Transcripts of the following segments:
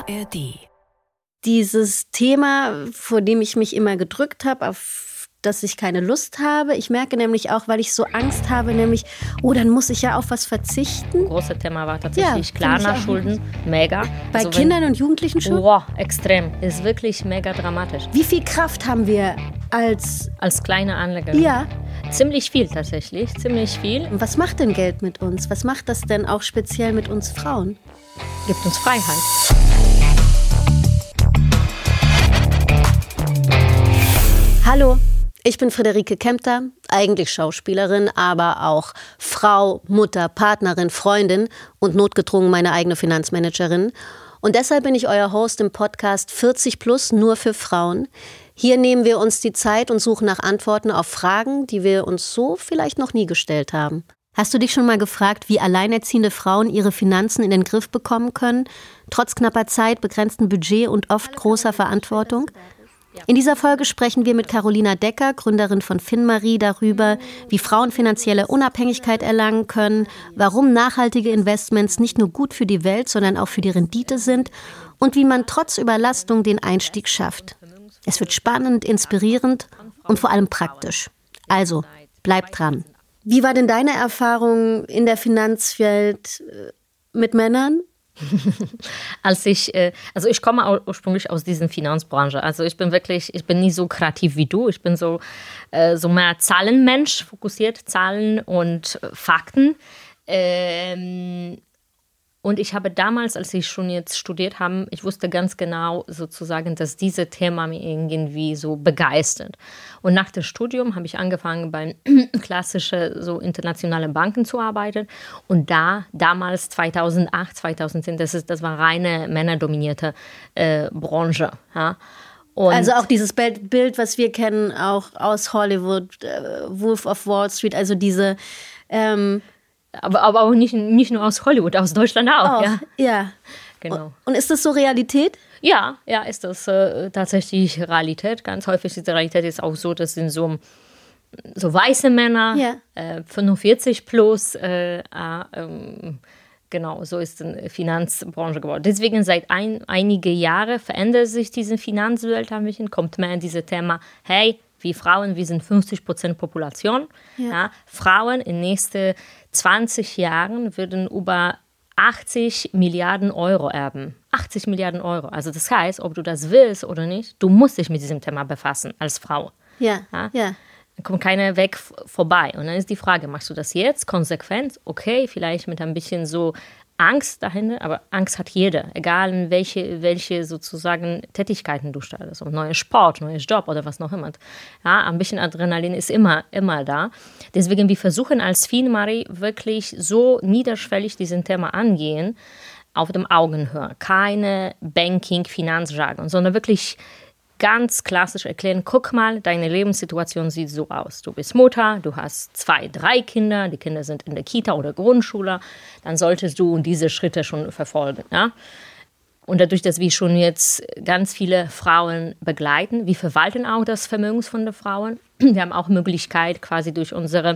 ARD. Dieses Thema, vor dem ich mich immer gedrückt habe, auf das ich keine Lust habe. Ich merke nämlich auch, weil ich so Angst habe, nämlich, dann muss ich ja auf was verzichten. Große Thema war tatsächlich Klarna-Schulden. Mega. Bei Kindern und Jugendlichen schon? Boah, extrem. Ist wirklich mega dramatisch. Wie viel Kraft haben wir als kleine Anleger? Ja. Ziemlich viel tatsächlich, ziemlich viel. Und was macht denn Geld mit uns? Was macht das denn auch speziell mit uns Frauen? Gibt uns Freiheit. Hallo, ich bin Friederike Kempter, eigentlich Schauspielerin, aber auch Frau, Mutter, Partnerin, Freundin und notgedrungen meine eigene Finanzmanagerin. Und deshalb bin ich euer Host im Podcast 40+ nur für Frauen. Hier nehmen wir uns die Zeit und suchen nach Antworten auf Fragen, die wir uns so vielleicht noch nie gestellt haben. Hast du dich schon mal gefragt, wie alleinerziehende Frauen ihre Finanzen in den Griff bekommen können, trotz knapper Zeit, begrenztem Budget und oft großer Verantwortung? In dieser Folge sprechen wir mit Carolina Decker, Gründerin von FinMarie, darüber, wie Frauen finanzielle Unabhängigkeit erlangen können, warum nachhaltige Investments nicht nur gut für die Welt, sondern auch für die Rendite sind und wie man trotz Überlastung den Einstieg schafft. Es wird spannend, inspirierend und vor allem praktisch. Also, bleibt dran. Wie war denn deine Erfahrung in der Finanzwelt mit Männern? Ich komme ursprünglich aus dieser Finanzbranche. Also ich bin nicht so kreativ wie du. Ich bin so mehr Zahlenmensch, fokussiert Zahlen und Fakten. Und ich habe damals, als ich schon jetzt studiert habe, ich wusste ganz genau sozusagen, dass dieses Thema mich irgendwie so begeistert. Und nach dem Studium habe ich angefangen, bei klassischen, so internationalen Banken zu arbeiten. Und damals 2008, 2010, das war reine männerdominierte Branche. Ja. Und also auch dieses Bild, was wir kennen, auch aus Hollywood, Wolf of Wall Street, also diese... Aber auch nicht nur aus Hollywood, aus Deutschland auch. Ja. Genau. Und ist das so Realität? Ja, ist das tatsächlich Realität. Ganz häufig ist die Realität jetzt auch so, das sind so weiße Männer, 45 plus. Genau, so ist die Finanzbranche geworden. Deswegen seit einige Jahre verändert sich diese Finanzwelt ein bisschen, kommt mehr in dieses Thema, hey, wir Frauen, wir sind 50% Population. Ja, Frauen in den nächsten 20 Jahren würden über 80 Milliarden Euro erben. 80 Milliarden Euro. Also das heißt, ob du das willst oder nicht, du musst dich mit diesem Thema befassen als Frau. Ja. Da kommt keiner Weg vorbei. Und dann ist die Frage, machst du das jetzt konsequent? Okay, vielleicht mit ein bisschen so Angst dahinter, aber Angst hat jeder, egal in welche sozusagen Tätigkeiten du startest, ob neuer Sport, neues Job oder was noch immer. Ja, ein bisschen Adrenalin ist immer da. Deswegen, wir versuchen als FinMarie wirklich so niederschwellig diesen Thema angehen, auf dem Augenhöhe. Keine Banking-Finanzjargon, sondern wirklich ganz klassisch erklären, guck mal, deine Lebenssituation sieht so aus. Du bist Mutter, du hast 2, 3 Kinder, die Kinder sind in der Kita oder Grundschule, dann solltest du diese Schritte schon verfolgen. Ja? Und dadurch, dass wir schon jetzt ganz viele Frauen begleiten, wir verwalten auch das Vermögen von den Frauen. Wir haben auch Möglichkeit, quasi durch unsere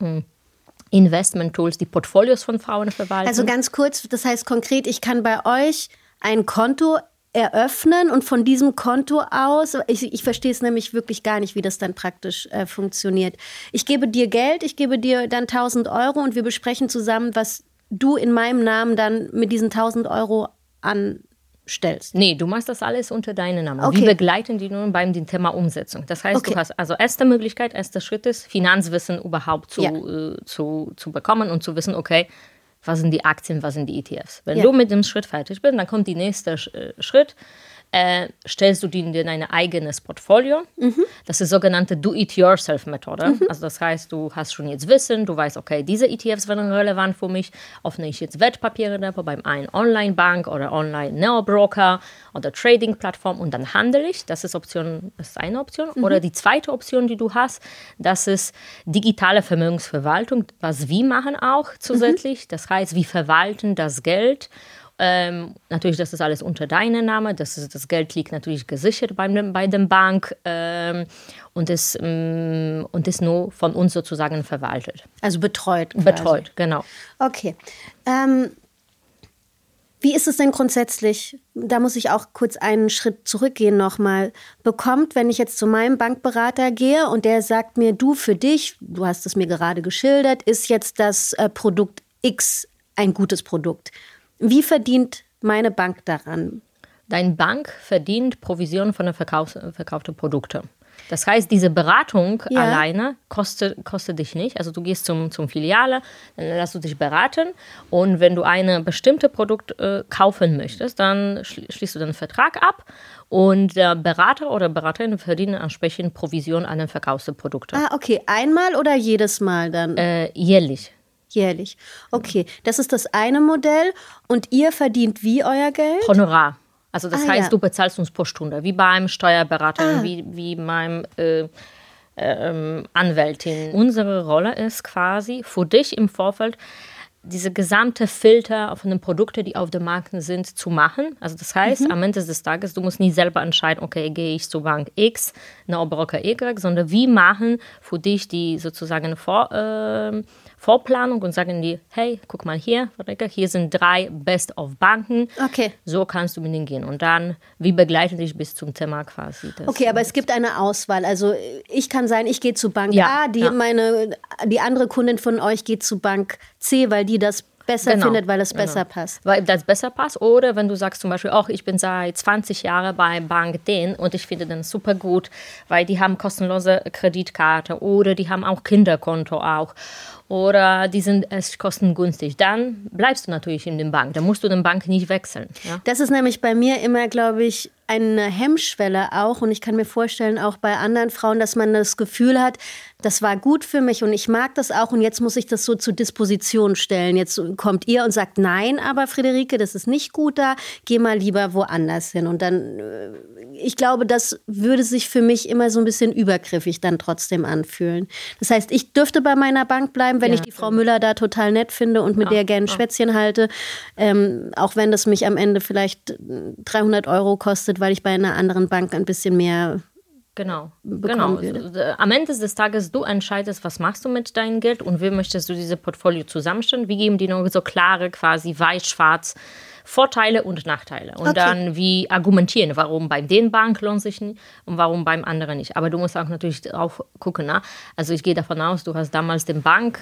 Investment-Tools die Portfolios von Frauen verwalten. Also ganz kurz, das heißt konkret, ich kann bei euch ein Konto eröffnen und von diesem Konto aus, ich verstehe es nämlich wirklich gar nicht, wie das dann praktisch funktioniert. Ich gebe dir Geld, ich gebe dir dann 1.000 Euro und wir besprechen zusammen, was du in meinem Namen dann mit diesen 1.000 Euro anstellst. Nee, du machst das alles unter deinem Namen. Okay. Wir begleiten die nun beim Thema Umsetzung. Das heißt, Du hast also erster Schritt ist, Finanzwissen überhaupt zu bekommen und zu wissen, okay, was sind die Aktien, was sind die ETFs. Wenn du mit dem Schritt fertig bist, dann kommt der nächste Schritt. Stellst du dir in dein eigenes Portfolio. Das ist sogenannte Do-it-yourself-Methode. Also das heißt, du hast schon jetzt Wissen, du weißt, okay, diese ETFs werden relevant für mich. Öffne ich jetzt Wertpapiere beim einen Online-Bank oder Online-Neo-Broker oder Trading-Plattform und dann handle ich. Das ist eine Option. Oder die zweite Option, die du hast, das ist digitale Vermögensverwaltung, was wir machen auch zusätzlich. Das heißt, wir verwalten das Geld. Natürlich, das ist alles unter deinem Namen. Das Geld liegt natürlich gesichert bei der Bank und ist nur von uns sozusagen verwaltet. Also betreut quasi. Betreut, genau. Okay. Wie ist es denn grundsätzlich? Da muss ich auch kurz einen Schritt zurückgehen nochmal. Bekommt, wenn ich jetzt zu meinem Bankberater gehe und der sagt mir, du für dich, du hast es mir gerade geschildert, ist jetzt das Produkt X ein gutes Produkt. Wie verdient meine Bank daran? Deine Bank verdient Provision von den verkauften Produkten. Das heißt, diese Beratung alleine kostet dich nicht. Also du gehst zum Filiale, dann lässt du dich beraten und wenn du ein bestimmtes Produkt kaufen möchtest, dann schließt du den Vertrag ab und der Berater oder Beraterin verdienen entsprechend Provision an den verkauften Produkten. Ah, okay. Einmal oder jedes Mal dann? Jährlich. Jährlich. Okay, das ist das eine Modell. Und ihr verdient wie euer Geld? Honorar. Also das heißt, du bezahlst uns pro Stunde, wie beim Steuerberater, wie beim Anwältin. Unsere Rolle ist quasi für dich im Vorfeld, diese gesamte Filter von den Produkten, die auf dem Markt sind, zu machen. Also das heißt, am Ende des Tages, du musst nie selber entscheiden, okay, gehe ich zur Bank X, Broker Y, sondern wir machen für dich die sozusagen Vorplanung und sagen dir, hey, guck mal hier, hier sind 3 Best-of-Banken. Okay. So kannst du mit denen gehen. Und dann, wir begleiten dich bis zum Thema quasi. Okay, aber es gibt eine Auswahl. Also ich kann sein, ich gehe zu Bank A, die andere Kundin von euch geht zu Bank C, weil die das besser findet, weil es besser passt. Weil das besser passt. Oder wenn du sagst zum Beispiel, ich bin seit 20 Jahren bei Bank D und ich finde den super gut, weil die haben kostenlose Kreditkarte oder die haben auch Kinderkonto auch. Oder die sind kostengünstig. Dann bleibst du natürlich in der Bank. Dann musst du den Bank nicht wechseln. Ja? Das ist nämlich bei mir immer, glaube ich, eine Hemmschwelle auch. Und ich kann mir vorstellen, auch bei anderen Frauen, dass man das Gefühl hat, das war gut für mich und ich mag das auch und jetzt muss ich das so zur Disposition stellen. Jetzt kommt ihr und sagt, nein, aber Friederike, das ist nicht gut da, geh mal lieber woanders hin. Und dann, ich glaube, das würde sich für mich immer so ein bisschen übergriffig dann trotzdem anfühlen. Das heißt, ich dürfte bei meiner Bank bleiben, wenn ich die Frau Müller da total nett finde und mit der gerne ein Schwätzchen halte, auch wenn das mich am Ende vielleicht 300 € kostet, weil ich bei einer anderen Bank ein bisschen mehr bekommen würde. Am Ende des Tages, du entscheidest, was machst du mit deinem Geld und wie möchtest du dieses Portfolio zusammenstellen. Wir geben dir noch so klare, quasi weiß-schwarz Vorteile und Nachteile. Und dann wie argumentieren, warum bei den Bank lohnt sich nicht und warum beim anderen nicht. Aber du musst auch natürlich auch gucken. Na? Also ich gehe davon aus, du hast damals den Bank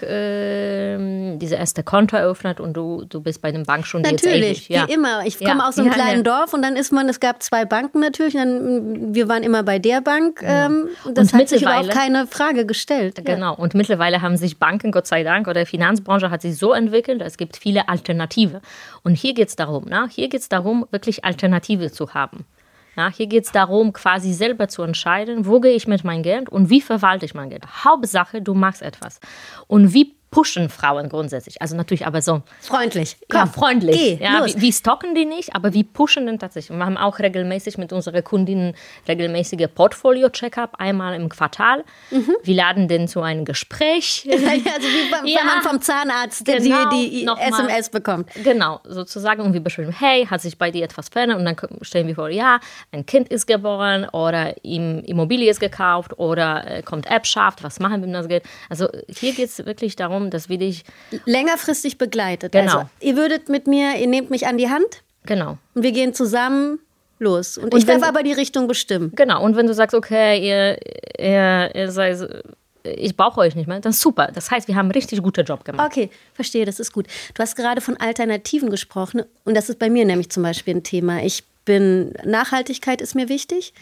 diese erste Konto eröffnet und du bist bei den Bank schon natürlich, jetzt ewig. Wie immer. Ich komme aus einem kleinen Dorf und dann es gab 2 Banken natürlich. Wir waren immer bei der Bank. Das hat sich überhaupt keine Frage gestellt. Genau. Und mittlerweile haben sich Banken, Gott sei Dank, oder die Finanzbranche hat sich so entwickelt, es gibt viele Alternative. Und hier geht es darum, hier geht es darum, wirklich Alternative zu haben. Hier geht es darum, quasi selber zu entscheiden, wo gehe ich mit meinem Geld und wie verwalte ich mein Geld. Hauptsache, du machst etwas. Und wie pushen Frauen grundsätzlich. Also natürlich aber so. Freundlich. Komm, ja, freundlich. Wir stalken die nicht, aber wir pushen den tatsächlich. Und wir haben auch regelmäßig mit unseren Kundinnen regelmäßige Portfolio-Check-up, einmal im Quartal. Wir laden den zu einem Gespräch. Also wie wenn man vom Zahnarzt die SMS bekommt. Genau, sozusagen. Und wir beschreiben, hey, hat sich bei dir etwas verändert? Und dann stellen wir vor, ja, ein Kind ist geboren oder Immobilie ist gekauft oder kommt Erbschaft. Was machen wir mit das Geld? Also hier geht es wirklich darum, dass wir dich längerfristig begleitet. Genau. Also, ihr nehmt mich an die Hand. Genau. Und wir gehen zusammen los. Und ich darf aber die Richtung bestimmen. Genau. Und wenn du sagst, okay, ihr seid, ich brauche euch nicht mehr, dann super. Das heißt, wir haben einen richtig guten Job gemacht. Okay, verstehe, das ist gut. Du hast gerade von Alternativen gesprochen und das ist bei mir nämlich zum Beispiel ein Thema. Nachhaltigkeit ist mir wichtig.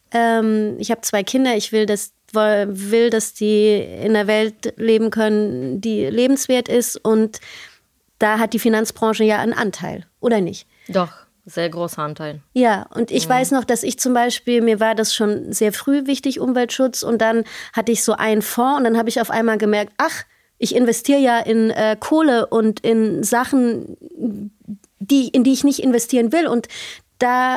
Ich habe 2 Kinder, ich will, dass die in der Welt leben können, die lebenswert ist. Und da hat die Finanzbranche ja einen Anteil, oder nicht? Doch, sehr großer Anteil. Ja, und ich weiß noch, dass ich zum Beispiel, mir war das schon sehr früh wichtig, Umweltschutz. Und dann hatte ich so einen Fonds und dann habe ich auf einmal gemerkt, ich investiere ja in Kohle und in Sachen, in die ich nicht investieren will. Und da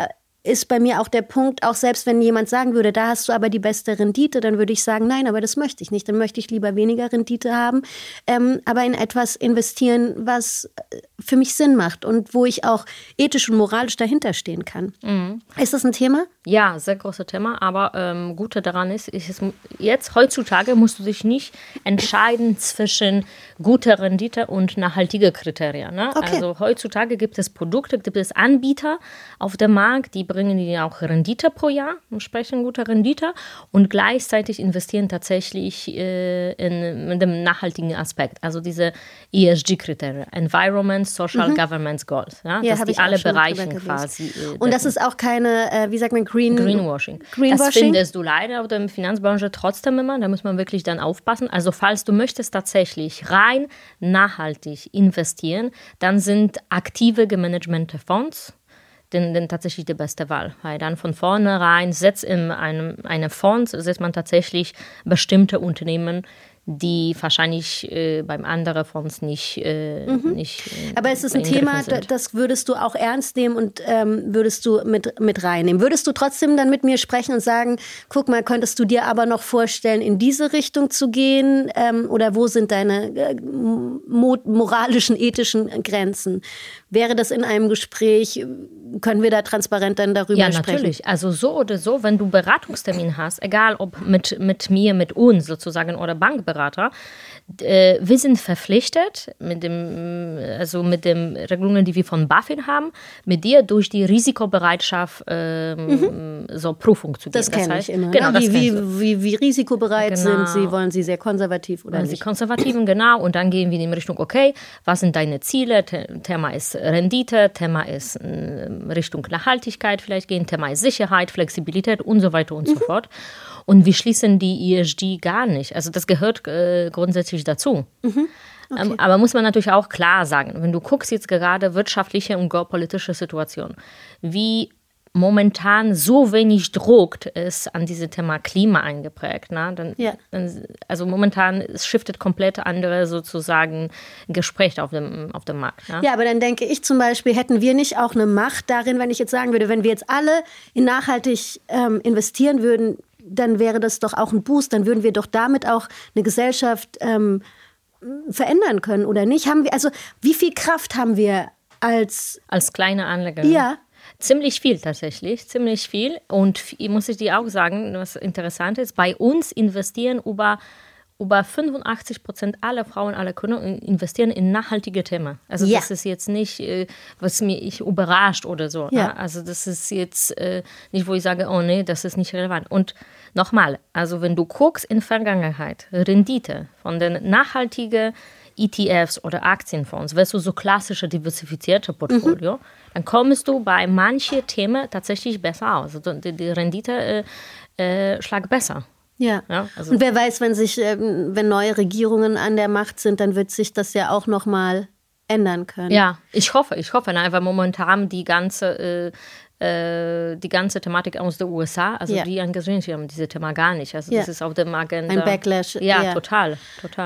ist bei mir auch der Punkt, auch selbst wenn jemand sagen würde, da hast du aber die beste Rendite, dann würde ich sagen, nein, aber das möchte ich nicht. Dann möchte ich lieber weniger Rendite haben, aber in etwas investieren, was für mich Sinn macht und wo ich auch ethisch und moralisch dahinter stehen kann. Mhm. Ist das ein Thema? Ja, sehr großes Thema, aber Gute daran ist, jetzt heutzutage musst du dich nicht entscheiden zwischen guter Rendite und nachhaltige Kriterien. Ne? Okay. Also heutzutage gibt es Produkte, gibt es Anbieter auf dem Markt, die bringen dir auch Rendite pro Jahr, entsprechend gute Rendite und gleichzeitig investieren tatsächlich in dem nachhaltigen Aspekt, also diese ESG-Kriterien, Environment, Social, Governance Goals, ja, dass die alle Bereiche quasi und das ist auch keine, wie sagt man, Greenwashing. Das findest du leider auf der Finanzbranche trotzdem immer, da muss man wirklich dann aufpassen. Also falls du möchtest tatsächlich rein nachhaltig investieren, dann sind aktive gemanagte Fonds denn tatsächlich die beste Wahl. Weil dann von vornherein setzt in einem Fonds setzt man tatsächlich bestimmte Unternehmen, die wahrscheinlich beim anderen Fonds nicht. Aber es ist ein Thema, das würdest du auch ernst nehmen und würdest du mit reinnehmen. Würdest du trotzdem dann mit mir sprechen und sagen, guck mal, könntest du dir aber noch vorstellen, in diese Richtung zu gehen? Oder wo sind deine moralischen, ethischen Grenzen? Wäre das in einem Gespräch, können wir da transparent dann darüber sprechen? Ja, natürlich. Also so oder so, wenn du Beratungstermin hast, egal ob mit mir, mit uns sozusagen oder Bankberater, wir sind verpflichtet mit den Regelungen, die wir von BaFin haben, mit dir durch die Risikobereitschaft so Prüfung zu gehen. Das kenne ich immer. Genau, wie risikobereit sind sie? Wollen sie sehr konservativ oder nicht? Sie konservativen, genau. Und dann gehen wir in Richtung, okay, was sind deine Ziele? Thema ist Rendite, Thema ist Richtung Nachhaltigkeit vielleicht gehen, Thema ist Sicherheit, Flexibilität und so weiter und so fort. Und wir schließen die ESG gar nicht. Also das gehört grundsätzlich dazu. Okay. Aber muss man natürlich auch klar sagen, wenn du guckst jetzt gerade wirtschaftliche und geopolitische Situation, wie momentan so wenig Druck ist an dieses Thema Klima eingeprägt. Ne? Also momentan shiftet komplett andere sozusagen Gespräche auf dem Markt. Ne? Ja, aber dann denke ich zum Beispiel, hätten wir nicht auch eine Macht darin, wenn ich jetzt sagen würde, wenn wir jetzt alle in nachhaltig investieren würden, dann wäre das doch auch ein Boost, dann würden wir doch damit auch eine Gesellschaft verändern können, oder nicht? Also wie viel Kraft haben wir als kleine Anleger? Ja. Ziemlich viel tatsächlich, ziemlich viel. Und muss ich dir auch sagen, was interessant ist, bei uns investieren über 85% aller Frauen, aller Kunden investieren in nachhaltige Themen. Also das ist jetzt nicht, was mich überrascht oder so. Ja. Ne? Also das ist jetzt nicht, wo ich sage, oh nee, das ist nicht relevant. Und nochmal, also wenn du guckst in Vergangenheit, Rendite von den nachhaltigen ETFs oder Aktienfonds versus so klassische diversifizierte Portfolio, dann kommst du bei manchen Themen tatsächlich besser aus. Also die Rendite schlägt besser. Ja. Also. Und wer weiß, wenn neue Regierungen an der Macht sind, dann wird sich das ja auch noch mal ändern können. Ja, ich hoffe, weil momentan die ganze Thematik aus den USA, also die engagieren sich um dieses Thema gar nicht. Also das ist auf dem Agenda. Ein Backlash. Ja, total.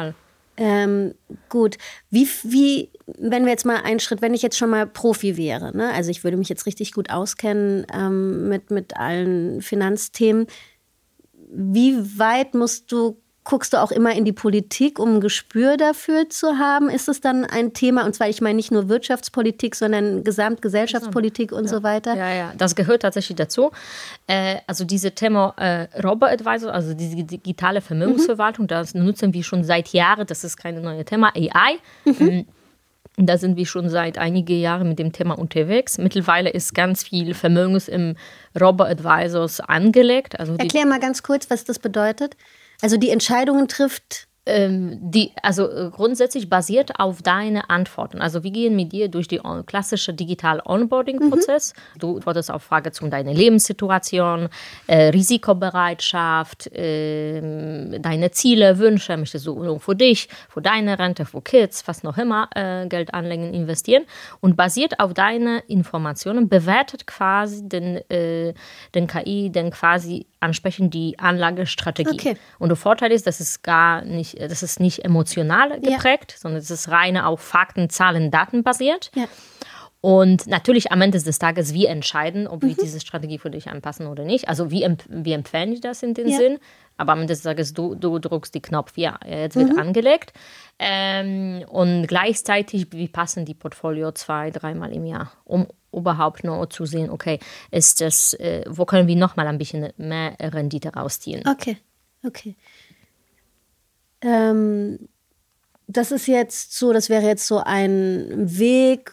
Gut. Wie, wenn wir jetzt mal einen Schritt, wenn ich jetzt schon mal Profi wäre, ne? Also ich würde mich jetzt richtig gut auskennen mit allen Finanzthemen. Wie weit guckst du auch immer in die Politik, um ein Gespür dafür zu haben? Ist es dann ein Thema, und zwar, ich meine nicht nur Wirtschaftspolitik, sondern Gesamtgesellschaftspolitik und so weiter? Ja, das gehört tatsächlich dazu. Also diese Thema Robo-Advisor, also diese digitale Vermögensverwaltung, das nutzen wir schon seit Jahren, das ist kein neues Thema, AI. Da sind wir schon seit einigen Jahren mit dem Thema unterwegs. Mittlerweile ist ganz viel Vermögens im Robo-Advisors angelegt. Also erklär mal ganz kurz, was das bedeutet. Also die Entscheidungen trifft... grundsätzlich basiert auf deine Antworten. Also wir gehen mit dir durch die klassische digitale Onboarding-Prozess. Du antwortest auf Fragen zu deiner Lebenssituation, Risikobereitschaft, deine Ziele, Wünsche, möchtest du nur für dich, für deine Rente, für Kids, was noch immer, Geld anlegen, investieren. Und basiert auf deine Informationen bewertet quasi den KI, quasi ansprechend die Anlagestrategie. Okay. Und der Vorteil ist, das ist nicht emotional geprägt, sondern es ist rein auf Fakten, Zahlen, Daten basiert. Ja. Und natürlich am Ende des Tages, wir entscheiden, ob wir diese Strategie für dich anpassen oder nicht. Also wir empfehlen dir das in den Sinn. Aber am Ende des Tages, du drückst die Knopf, jetzt wird angelegt. Und gleichzeitig, wir passen die Portfolio 2-3 Mal im Jahr, um überhaupt nur zu sehen, okay, ist das, wo können wir nochmal ein bisschen mehr Rendite rausziehen. Okay. Das ist jetzt so, das wäre jetzt so ein Weg,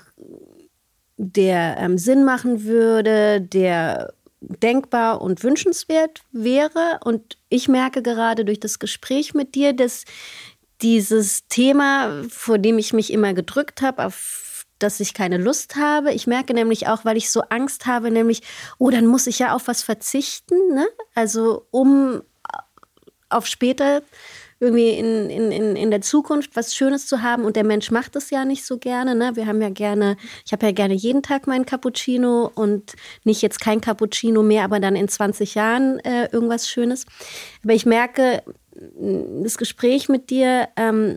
der Sinn machen würde, der denkbar und wünschenswert wäre. Und ich merke gerade durch das Gespräch mit dir, dass dieses Thema, vor dem ich mich immer gedrückt habe, auf das ich keine Lust habe, ich merke nämlich auch, weil ich so Angst habe, nämlich, dann muss ich ja auf was verzichten, ne? Also um auf später irgendwie in der Zukunft was Schönes zu haben. Und der Mensch macht es ja nicht so gerne. Ne? Ich habe ja gerne jeden Tag meinen Cappuccino und nicht jetzt kein Cappuccino mehr, aber dann in 20 Jahren irgendwas Schönes. Aber ich merke, das Gespräch mit dir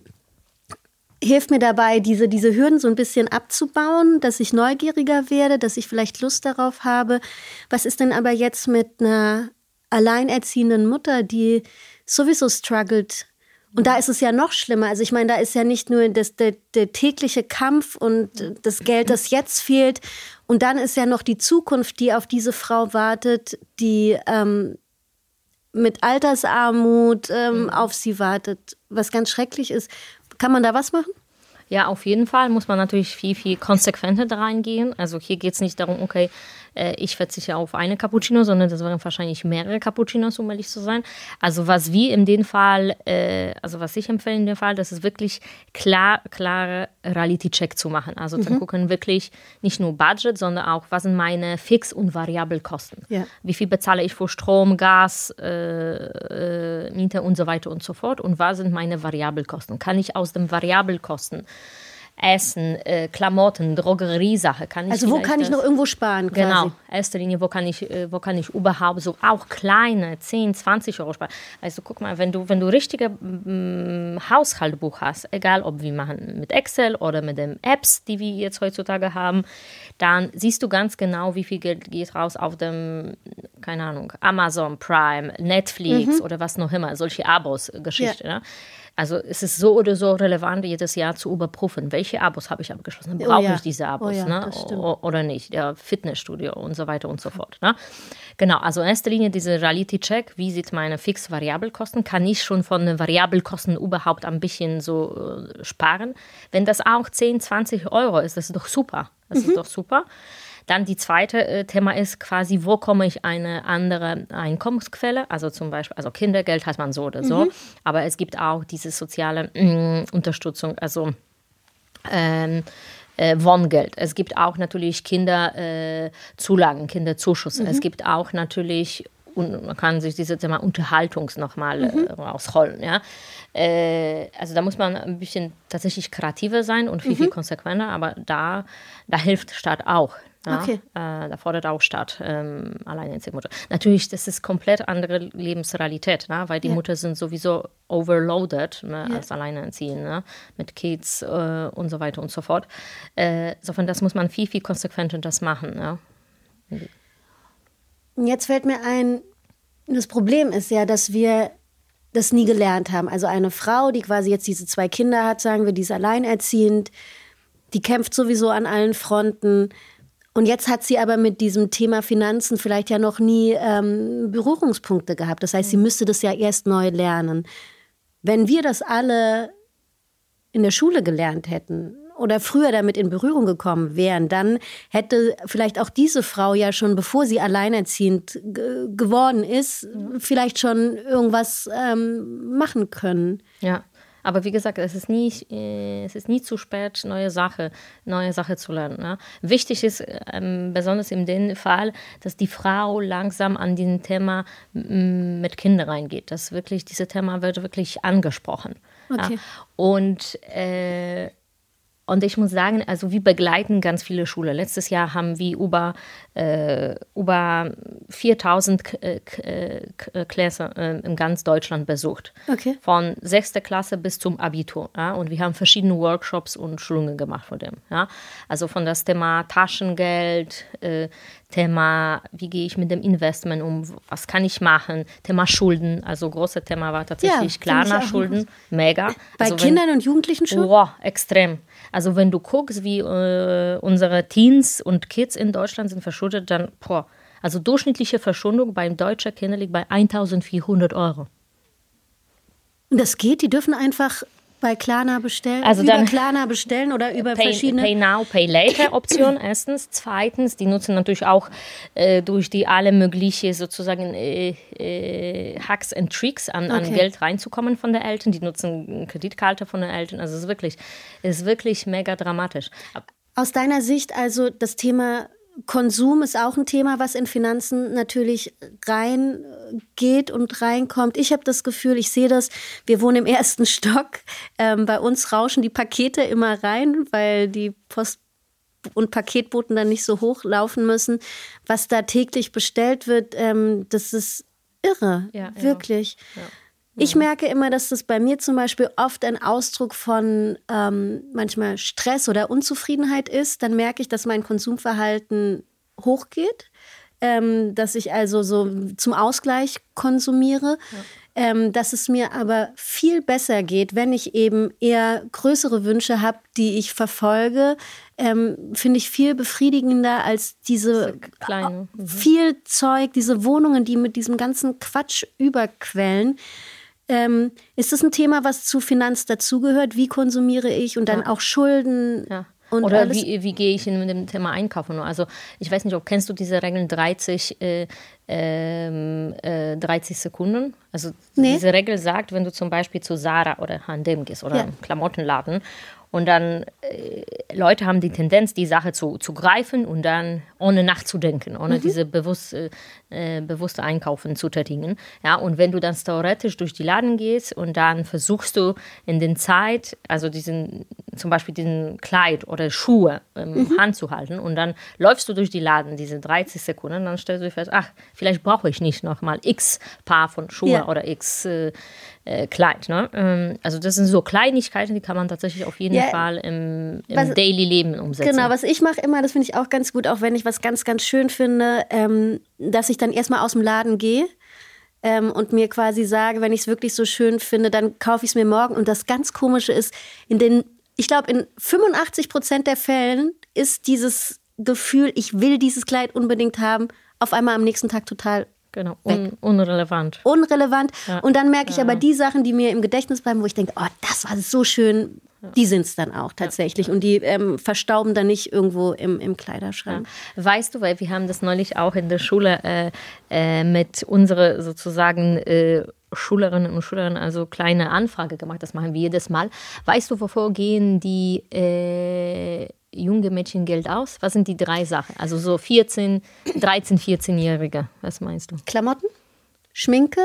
hilft mir dabei, diese Hürden so ein bisschen abzubauen, dass ich neugieriger werde, dass ich vielleicht Lust darauf habe. Was ist denn aber jetzt mit einer alleinerziehenden Mutter, die sowieso struggelt? Und da ist es ja noch schlimmer. Also ich meine, da ist ja nicht nur der tägliche Kampf und das Geld, das jetzt fehlt. Und dann ist ja noch die Zukunft, die auf diese Frau wartet, die mit Altersarmut auf sie wartet, was ganz schrecklich ist. Kann man da was machen? Ja, auf jeden Fall muss man natürlich viel, viel konsequenter da reingehen. Also hier geht es nicht darum, okay, ich verzichte auf eine Cappuccino, sondern das wären wahrscheinlich mehrere Cappuccinos, um ehrlich zu sein. Also was wir in dem Fall, was ich empfehle in dem Fall, das ist wirklich klare Reality-Check zu machen. Also zu gucken wirklich nicht nur Budget, sondern auch, was sind meine Fix- und Variabelkosten. Ja. Wie viel bezahle ich für Strom, Gas, Miete und so weiter und so fort. Und was sind meine Variabelkosten? Kann ich aus den Variabelkosten Essen, Klamotten, Drogeriesache. Also wo kann ich noch irgendwo sparen? Quasi. Genau, erster Linie, wo kann ich überhaupt so auch kleine 10, 20 Euro sparen? Also guck mal, wenn du richtige Haushaltsbuch hast, egal ob wir machen mit Excel oder mit den Apps, die wir jetzt heutzutage haben, dann siehst du ganz genau, wie viel Geld geht raus auf dem, keine Ahnung, Amazon Prime, Netflix oder was noch immer, solche Abos-Geschichten. Ja. Ne? Also es ist so oder so relevant, jedes Jahr zu überprüfen, welche Abos habe ich abgeschlossen. Brauche ich diese Abos oder nicht? Ja, Fitnessstudio und so weiter und so fort. Ne? Genau, also in erster Linie dieser Reality-Check, wie sieht meine Fix-Variabelkosten? Kann ich schon von den Variabelkosten überhaupt ein bisschen so sparen? Wenn das auch 10, 20 Euro ist, das ist doch super. Das ist doch super. Dann die zweite Thema ist quasi, wo komme ich eine andere Einkommensquelle? Also zum Beispiel, also Kindergeld hat man so oder so, aber es gibt auch diese soziale Unterstützung, also Wohngeld. Es gibt auch natürlich Kinderzulagen, Kinderzuschüsse. Es gibt auch natürlich, und man kann sich dieses Thema Unterhaltungs nochmal rausholen. Ja? Also da muss man ein bisschen tatsächlich kreativer sein und viel, viel konsequenter, aber da hilft Staat auch. Ja, okay. Da fordert auch Staat alleinerziehende Mutter. Natürlich, das ist komplett andere Lebensrealität, ne? Weil die Mutter sind sowieso overloaded als Alleinerziehende, ne? Mit Kids und so weiter und so fort. Insofern, das muss man viel, viel konsequenter das machen. Ja? Jetzt fällt mir ein, das Problem ist ja, dass wir das nie gelernt haben. Also eine Frau, die quasi jetzt diese 2 Kinder hat, sagen wir, die ist alleinerziehend, die kämpft sowieso an allen Fronten. Und jetzt hat sie aber mit diesem Thema Finanzen vielleicht ja noch nie Berührungspunkte gehabt. Das heißt, sie müsste das ja erst neu lernen. Wenn wir das alle in der Schule gelernt hätten oder früher damit in Berührung gekommen wären, dann hätte vielleicht auch diese Frau ja schon, bevor sie alleinerziehend geworden ist, vielleicht schon irgendwas machen können. Ja. Aber wie gesagt, es ist nie zu spät, neue Sache zu lernen. Ne? Wichtig ist, besonders in dem Fall, dass die Frau langsam an dieses Thema mit Kindern reingeht. Dass wirklich dieses Thema wird wirklich angesprochen. Okay. Ja? Und Und ich muss sagen, also wir begleiten ganz viele Schulen. Letztes Jahr haben wir über 4.000 Klassen in ganz Deutschland besucht. Okay. Von 6. Klasse bis zum Abitur. Ja? Und wir haben verschiedene Workshops und Schulungen gemacht von dem. Ja? Also von das Thema Taschengeld, Thema, wie gehe ich mit dem Investment um, was kann ich machen, Thema Schulden. Also großes Thema war tatsächlich Klarna-Schulden. Mega. Bei also Kindern und Jugendlichen schon? Wow, extrem. Also wenn du guckst, wie unsere Teens und Kids in Deutschland sind verschuldet, dann, also durchschnittliche Verschuldung beim deutschen Kinder liegt bei 1.400 €. Und das geht? Die dürfen einfach bei Klarna bestellen? Also über dann Klarna bestellen oder über verschiedene... Pay Now, Pay Later Option erstens. Zweitens, die nutzen natürlich auch durch die alle mögliche sozusagen Hacks and Tricks an Geld reinzukommen von den Eltern. Die nutzen Kreditkarte von den Eltern. Also es ist wirklich mega dramatisch. Aus deiner Sicht also das Thema Konsum ist auch ein Thema, was in Finanzen natürlich reingeht und reinkommt. Ich habe das Gefühl, ich sehe das, wir wohnen im 1. Stock. Bei uns rauschen die Pakete immer rein, weil die Post- und Paketboten dann nicht so hoch laufen müssen. Was da täglich bestellt wird, das ist irre, wirklich. Ja. Ich merke immer, dass das bei mir zum Beispiel oft ein Ausdruck von manchmal Stress oder Unzufriedenheit ist. Dann merke ich, dass mein Konsumverhalten hochgeht, dass ich also so zum Ausgleich konsumiere. Ja. Dass es mir aber viel besser geht, wenn ich eben eher größere Wünsche habe, die ich verfolge, finde ich viel befriedigender als diese kleine, viel Zeug, diese Wohnungen, die mit diesem ganzen Quatsch überquellen. Ist das ein Thema, was zu Finanz dazugehört? Wie konsumiere ich und dann auch Schulden? Ja. Und oder alles? Wie gehe ich mit dem Thema einkaufen? Also ich weiß nicht, kennst du diese Regeln 30 Sekunden? Also diese Regel sagt, wenn du zum Beispiel zu Zara oder H&M gehst oder einem Klamottenladen und dann Leute haben die Tendenz, die Sache zu greifen und dann ohne nachzudenken, ohne diese bewusste Einkaufen zu tätigen. Ja, und wenn du dann theoretisch durch die Laden gehst und dann versuchst du in den Zeit, also zum Beispiel diesen Kleid oder Schuhe Hand zu halten und dann läufst du durch die Laden, diese 30 Sekunden, dann stellst du fest, vielleicht brauche ich nicht nochmal x Paar von Schuhe oder x Kleid. Ne? Also das sind so Kleinigkeiten, die kann man tatsächlich auf jeden Fall im Daily-Leben umsetzen. Genau, was ich mache immer, das finde ich auch ganz gut, auch wenn ich was ganz, ganz schön finde, dass ich dann erstmal aus dem Laden gehe und mir quasi sage, wenn ich es wirklich so schön finde, dann kaufe ich es mir morgen. Und das ganz Komische ist, ich glaube, in 85% der Fällen ist dieses Gefühl, ich will dieses Kleid unbedingt haben, auf einmal am nächsten Tag total unrelevant. Ja. Und dann merke ich aber die Sachen, die mir im Gedächtnis bleiben, wo ich denke, das war so schön, die sind es dann auch tatsächlich. Ja. Und die verstauben dann nicht irgendwo im Kleiderschrank. Ja. Weißt du, weil wir haben das neulich auch in der Schule mit unseren sozusagen Schülerinnen und Schülern also kleine Anfrage gemacht. Das machen wir jedes Mal. Weißt du, wovor gehen die junge Mädchen Geld aus? Was sind die 3 Sachen? Also so 13-, 14-Jährige. Was meinst du? Klamotten, Schminke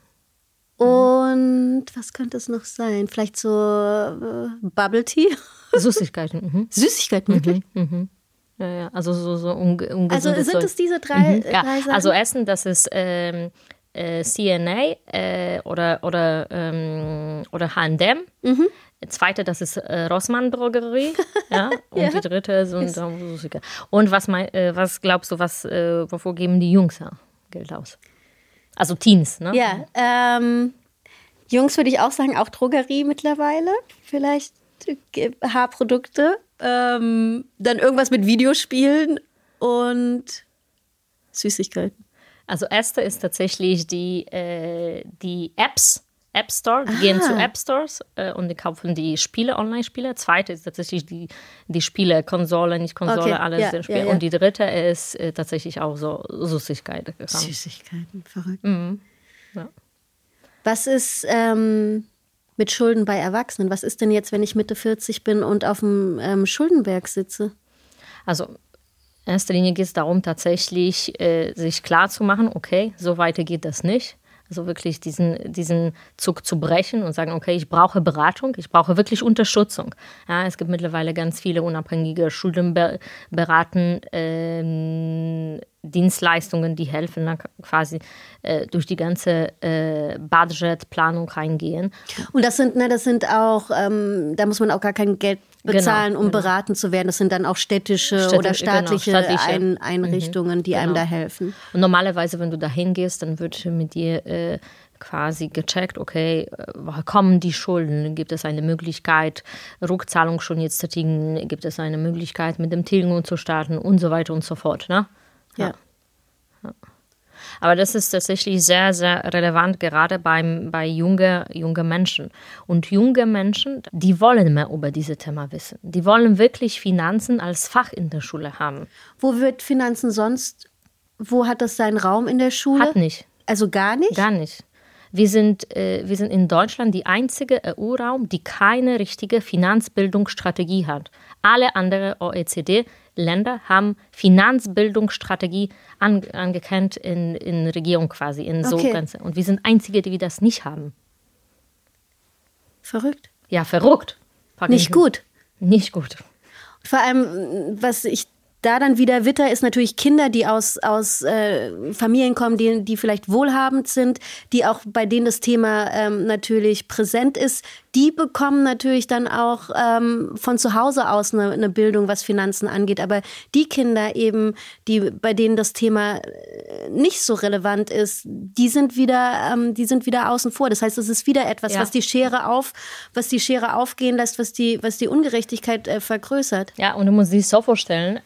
und was könnte es noch sein? Vielleicht so Bubble Tea? Süßigkeiten. Süßigkeiten, wirklich? Ja, also so ungesunde Also sind es diese 3 Sachen? Also Essen, das ist CNA oder H&M. Zweite, das ist Rossmann Drogerie. Ja? Und die dritte sind Musiker. Und was glaubst du, wovor geben die Jungs Geld aus? Also Teens, ne? Ja, Jungs würde ich auch sagen, auch Drogerie mittlerweile. Vielleicht Haarprodukte. Dann irgendwas mit Videospielen und Süßigkeiten. Also erste ist tatsächlich die Apps. App Store, die gehen zu App Stores und die kaufen die Spiele, Online-Spiele. Zweite ist tatsächlich die Spiele, Konsole, nicht Konsole, alles in Spiel. Und die dritte ist tatsächlich auch so Süßigkeiten. Süßigkeiten, verrückt. Ja. Was ist mit Schulden bei Erwachsenen? Was ist denn jetzt, wenn ich Mitte 40 bin und auf dem Schuldenberg sitze? Also in erster Linie geht es darum, tatsächlich sich klar zu machen, okay, so weiter geht das nicht. Also wirklich diesen Zug zu brechen und sagen, okay, ich brauche Beratung, ich brauche wirklich Unterstützung. Ja, es gibt mittlerweile ganz viele unabhängige Schuldenberaten, Dienstleistungen, die helfen, dann quasi durch die ganze Budgetplanung reingehen. Und das sind auch, da muss man auch gar kein Geld bezahlen, um beraten zu werden. Das sind dann auch städtische oder staatliche Einrichtungen, die einem da helfen. Und normalerweise, wenn du da hingehst, dann wird mit dir quasi gecheckt, okay, woher kommen die Schulden? Gibt es eine Möglichkeit, Rückzahlung schon jetzt tätigen? Gibt es eine Möglichkeit, mit dem Tilgung zu starten und so weiter und so fort, ne? Ja. Aber das ist tatsächlich sehr, sehr relevant, gerade bei junge Menschen. Und junge Menschen, die wollen mehr über dieses Thema wissen. Die wollen wirklich Finanzen als Fach in der Schule haben. Wo wird Finanzen sonst, wo hat das seinen Raum in der Schule? Hat nicht. Also gar nicht? Gar nicht. Wir sind in Deutschland die einzige EU-Raum, die keine richtige Finanzbildungsstrategie hat. Alle anderen OECD-Länder haben Finanzbildungsstrategie angekannt in Regierung quasi. Und wir sind einzige, die das nicht haben. Verrückt. Ja, verrückt. Nicht gut. Nicht gut. Vor allem, was ich da dann wieder witter, ist natürlich Kinder, die aus Familien kommen, die vielleicht wohlhabend sind, die auch bei denen das Thema natürlich präsent ist. Die bekommen natürlich dann auch von zu Hause aus eine Bildung, was Finanzen angeht. Aber die Kinder eben, bei denen das Thema nicht so relevant ist, die sind wieder außen vor. Das heißt, es ist wieder etwas, was die Schere aufgehen lässt, was die Ungerechtigkeit vergrößert. Ja, und du musst dich so vorstellen,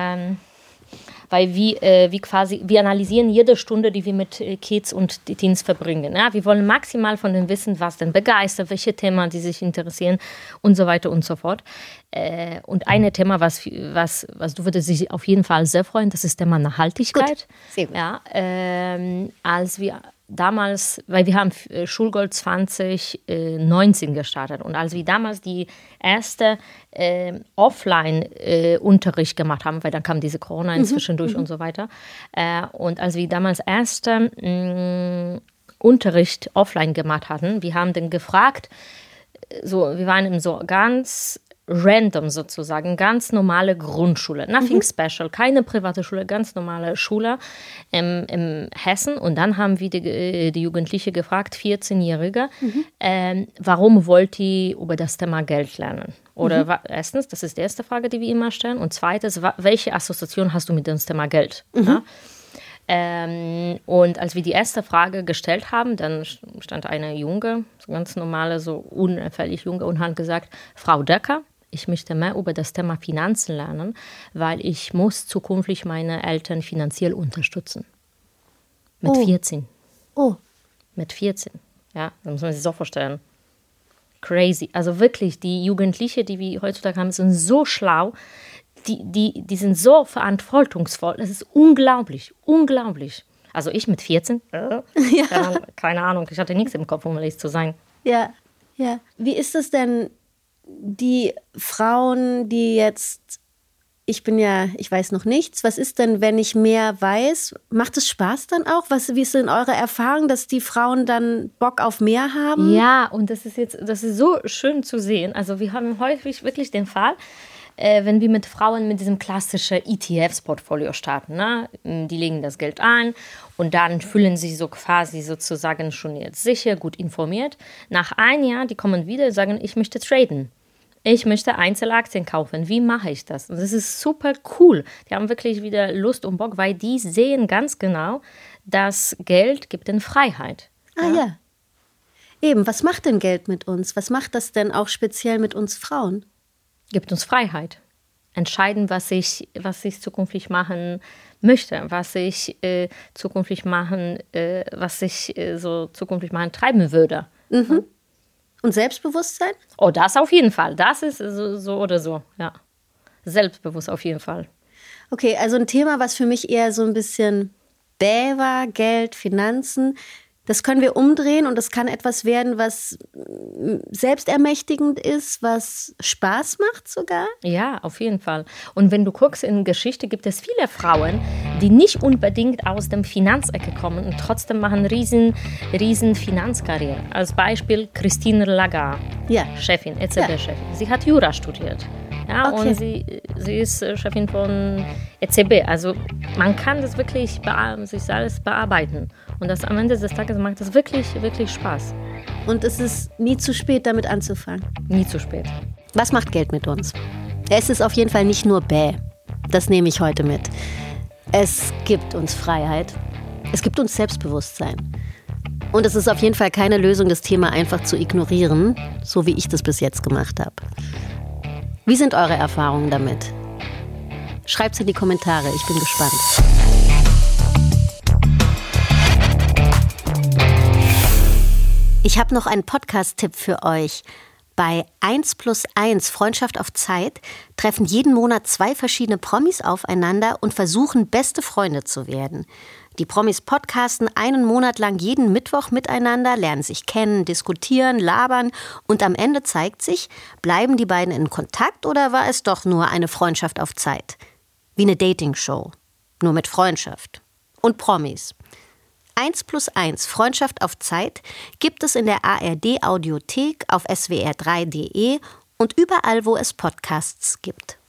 weil wir analysieren jede Stunde, die wir mit Kids und Teens verbringen. Ja? Wir wollen maximal von denen wissen, was denn begeistert, welche Themen die sich interessieren und so weiter und so fort. Und ein Thema, was du würdest dich auf jeden Fall sehr freuen, das ist das Thema Nachhaltigkeit. Gut. Sehr gut. Ja, als wir damals, weil wir haben Schulgold 2019 gestartet und als wir damals die erste Offline-Unterricht gemacht haben, weil dann kam diese Corona inzwischen durch und so weiter, und als wir damals erste Unterricht offline gemacht hatten, wir haben dann gefragt, wir waren in so ganz random sozusagen, ganz normale Grundschule. Nothing special, keine private Schule, ganz normale Schule im Hessen. Und dann haben wir die Jugendliche gefragt, 14-Jährige, warum wollt ihr über das Thema Geld lernen? Oder erstens, das ist die erste Frage, die wir immer stellen. Und zweitens, welche Assoziation hast du mit dem Thema Geld? Ja? Und als wir die erste Frage gestellt haben, dann stand eine Junge, so ganz normale, so unauffällig Junge, und hat gesagt, Frau Decker, ich möchte mehr über das Thema Finanzen lernen, weil ich muss zukünftig meine Eltern finanziell unterstützen. Mit 14. Oh. Mit 14. Ja, das muss man sich so vorstellen. Crazy. Also wirklich, die Jugendlichen, die wir heutzutage haben, sind so schlau. Die sind so verantwortungsvoll. Das ist unglaublich. Unglaublich. Also ich mit 14, keine Ahnung, ich hatte nichts im Kopf, um ehrlich zu sein. Ja, ja. Wie ist es denn, die Frauen, die jetzt, ich weiß noch nichts, was ist denn, wenn ich mehr weiß? Macht es Spaß dann auch? Wie ist denn eure Erfahrung, dass die Frauen dann Bock auf mehr haben? Ja, und das ist so schön zu sehen. Also wir haben häufig wirklich den Fall, wenn wir mit Frauen mit diesem klassischen ETFs-Portfolio starten, ne? Die legen das Geld ein und dann fühlen sich so quasi sozusagen schon jetzt sicher, gut informiert. Nach einem Jahr, die kommen wieder und sagen, ich möchte traden. Ich möchte Einzelaktien kaufen. Wie mache ich das? Und das ist super cool. Die haben wirklich wieder Lust und Bock, weil die sehen ganz genau, dass Geld gibt ihnen Freiheit. Ja. Eben, was macht denn Geld mit uns? Was macht das denn auch speziell mit uns Frauen? Gibt uns Freiheit. Entscheiden, was ich zukünftig machen möchte, was ich zukünftig machen treiben würde. Mhm. Und Selbstbewusstsein? Oh, das auf jeden Fall. Das ist so oder so, ja. Selbstbewusst auf jeden Fall. Okay, also ein Thema, was für mich eher so ein bisschen bäh war, Geld, Finanzen. Das können wir umdrehen und das kann etwas werden, was selbstermächtigend ist, was Spaß macht sogar. Ja, auf jeden Fall. Und wenn du guckst in Geschichte, gibt es viele Frauen, die nicht unbedingt aus dem Finanzecke kommen und trotzdem machen riesen Finanzkarriere. Als Beispiel Christine Lagarde, Chefin, EZB-Chefin. Sie hat Jura studiert. Ja, okay. Und sie ist Chefin von EZB. Also man kann das wirklich sich alles bearbeiten. Und das am Ende des Tages macht das wirklich, wirklich Spaß. Und es ist nie zu spät, damit anzufangen? Nie zu spät. Was macht Geld mit uns? Es ist auf jeden Fall nicht nur bäh. Das nehme ich heute mit. Es gibt uns Freiheit. Es gibt uns Selbstbewusstsein. Und es ist auf jeden Fall keine Lösung, das Thema einfach zu ignorieren, so wie ich das bis jetzt gemacht habe. Wie sind eure Erfahrungen damit? Schreibt's in die Kommentare, ich bin gespannt. Ich habe noch einen Podcast-Tipp für euch. Bei 1+1 Freundschaft auf Zeit treffen jeden Monat 2 verschiedene Promis aufeinander und versuchen, beste Freunde zu werden. Die Promis podcasten einen Monat lang jeden Mittwoch miteinander, lernen sich kennen, diskutieren, labern und am Ende zeigt sich, bleiben die beiden in Kontakt oder war es doch nur eine Freundschaft auf Zeit? Wie eine Dating-Show, nur mit Freundschaft und Promis. 1+1 Freundschaft auf Zeit gibt es in der ARD Audiothek, auf swr3.de und überall, wo es Podcasts gibt.